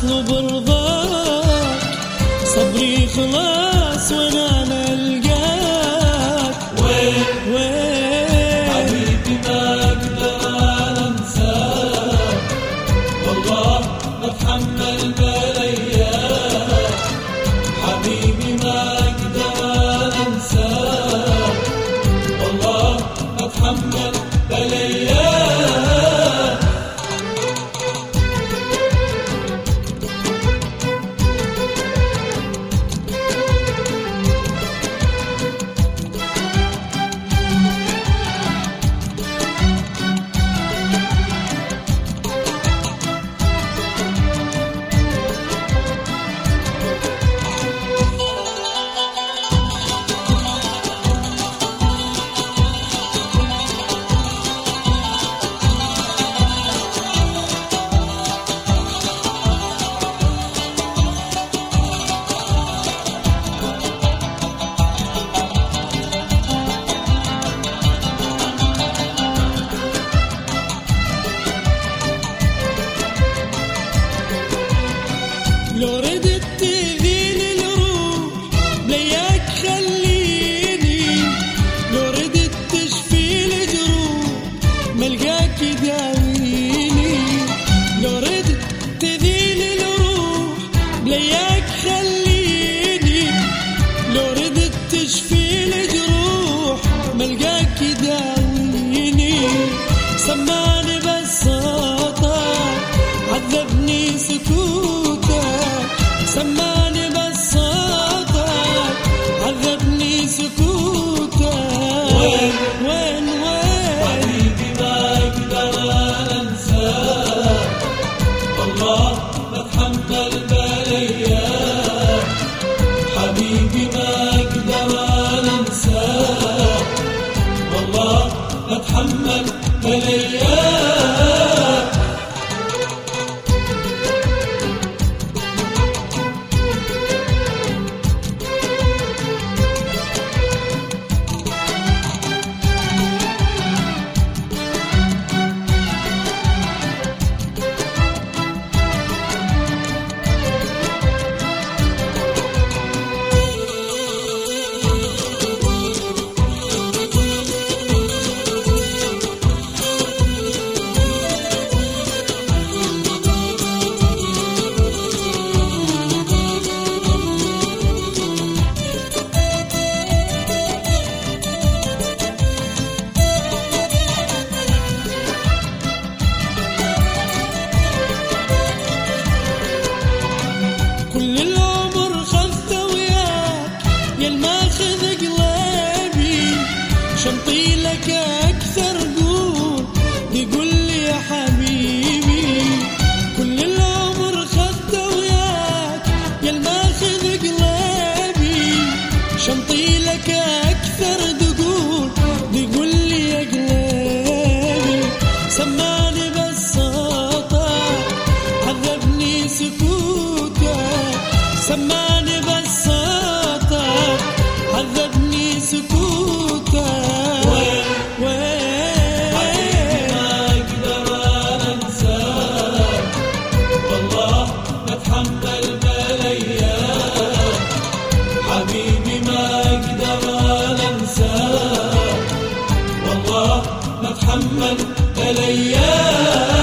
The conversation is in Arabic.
اطلب رضاك، صبري خلاص وانا نلقاك. وين حبيبي ما اقدر انساك، والله بتحمل بلاياك. حبيبي ما اقدر انساك، والله بتحمل بلاياك. لو ردت تأذيني الروح بلياك خليني، لو ردت تشفي لي جروح ملقاك يداويني. لو ردت تأذيني الروح بلياك خليني، لو ردت تشفي لي جروح ملقاك يداويني. سمعني بس صوتك عذبني سكوتك، سمعني بس صوتك عذبني سكوتك. وين حبيبي ما اقدر انساك، والله بتحمل بلاياك. حبيبي ما اقدر انساك، والله بتحمل بلاياك. كل العمر خذته وياك يا الماخذ قلبي، شنطي لك أكثر قول لي يا حبيبي. كل العمر خذته وياك يا الماخذ قلبي، شنطي لك أكثر قول لي يا قلبي. سمعني بس صوتك عذبني سكوتك، سمعني بس صوتك عذبني سكوتك. حبيبي ما اقدر انساك، والله بتحمل بلاياك. حبيبي ما اقدر انساك، والله بتحمل بلاياك.